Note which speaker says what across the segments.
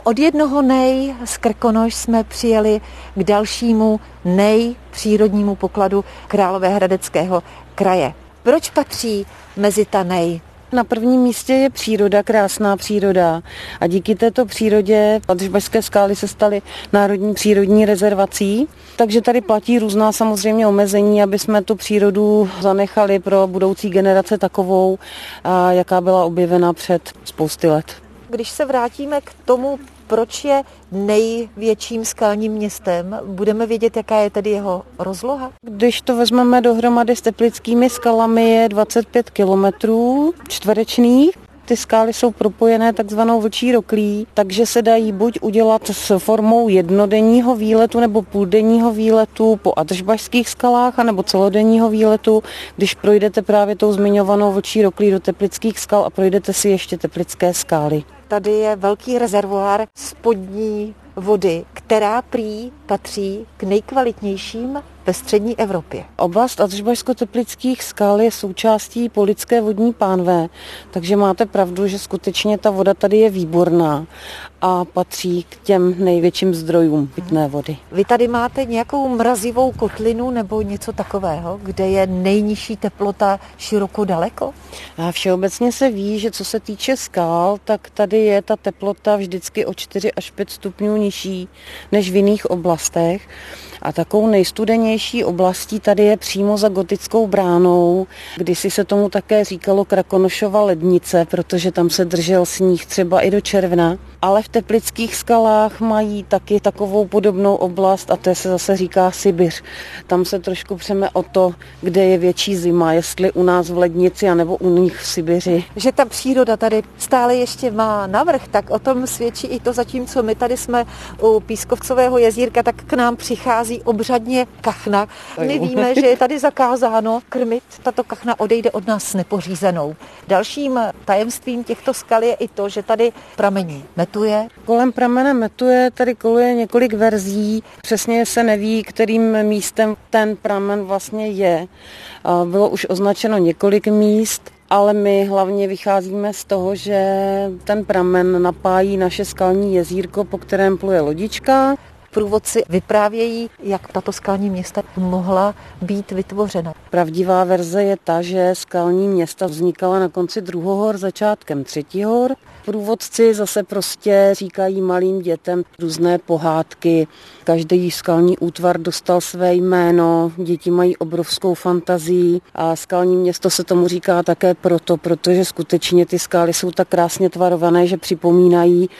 Speaker 1: Od jednoho nej z Krkonoš jsme přijeli k dalšímu přírodnímu pokladu Královéhradeckého kraje. Proč patří mezi ta nej?
Speaker 2: Na prvním místě je příroda, krásná příroda a díky této přírodě Adržbašské skály se staly národní přírodní rezervací, takže tady platí různá samozřejmě omezení, aby jsme tu přírodu zanechali pro budoucí generace takovou, jaká byla objevena před spousty let.
Speaker 1: Když se vrátíme k tomu, proč je největším skalním městem, budeme vědět, jaká je tedy jeho rozloha?
Speaker 2: Když to vezmeme dohromady s teplickými skalami, je 25 kilometrů čtverečných. Ty skály jsou propojené takzvanou vlčí roklí, takže se dají buď udělat s formou jednodenního výletu nebo půldenního výletu po Adržbašských skalách, anebo celodenního výletu, když projdete právě tou zmiňovanou vlčí roklí do teplických skal a projdete si ještě teplické skály.
Speaker 1: Tady je velký rezervoár spodní vody, která prý patří k nejkvalitnějším ve střední Evropě.
Speaker 2: Oblast Adržbašsko-teplických skal je součástí Polické vodní pánve, takže máte pravdu, že skutečně ta voda tady je výborná a patří k těm největším zdrojům pitné vody.
Speaker 1: Vy tady máte nějakou mrazivou kotlinu nebo něco takového, kde je nejnižší teplota široko daleko?
Speaker 2: A všeobecně se ví, že co se týče skal, tak tady je ta teplota vždycky o 4 až 5 stupňů nižší než v jiných oblastech. A takovou nejstudenější oblastí tady je přímo za Gotickou bránou, kdysi se tomu také říkalo Krkonošova lednice, protože tam se držel sníh třeba i do června. Ale v teplických skalách mají taky takovou podobnou oblast a to se zase říká Sibiř. Tam se trošku přeme o to, kde je větší zima, jestli u nás v lednici anebo u nich v Sibiři.
Speaker 1: Že ta příroda tady stále ještě má navrch, tak o tom svědčí i to, zatímco my tady jsme u Pískovcového jezírka, tak k nám přichází obřadně kachna. My víme, že je tady zakázáno krmit. Tato kachna odejde od nás s nepořízenou. Dalším tajemstvím těchto skal je i to, že tady pramení Metuje.
Speaker 2: Kolem pramene Metuje tady koluje několik verzí. Přesně se neví, kterým místem ten pramen vlastně je. Bylo už označeno několik míst, ale my hlavně vycházíme z toho, že ten pramen napájí naše skalní jezírko, po kterém pluje lodička.
Speaker 1: Průvodci vyprávějí, jak tato skalní města mohla být vytvořena.
Speaker 2: Pravdivá verze je ta, že skalní města vznikala na konci druhohor, začátkem třetihor. Průvodci zase prostě říkají malým dětem různé pohádky. Každý skalní útvar dostal své jméno, děti mají obrovskou fantazii a skalní město se tomu říká také protože skutečně ty skály jsou tak krásně tvarované, že připomínají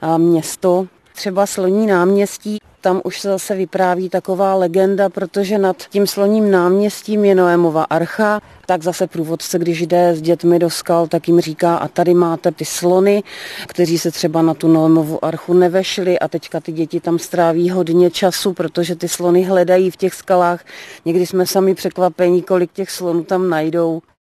Speaker 2: město. Třeba Sloní náměstí, tam už se zase vypráví taková legenda, protože nad tím Sloním náměstím je Noémova archa, tak zase průvodce, když jde s dětmi do skal, tak jim říká, a tady máte ty slony, kteří se třeba na tu Noémovu archu nevešli a teďka ty děti tam stráví hodně času, protože ty slony hledají v těch skalách. Někdy jsme sami překvapení, kolik těch slonů tam najdou.